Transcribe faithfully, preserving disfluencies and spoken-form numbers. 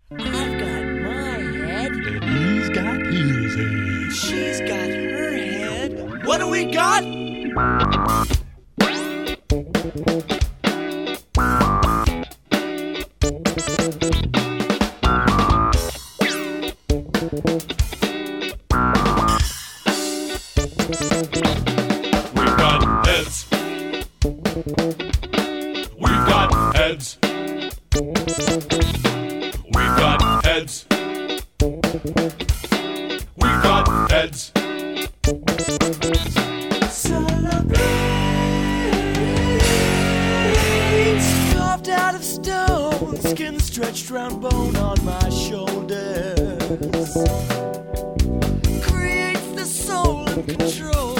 I've got my head. And he's got his head. She's got her head. What do we got? We've got heads. We've got heads. We've got heads. We've got heads. Celebrate. Carved out of stone, skin stretched round bone on my shoulders. Creates the soul and control.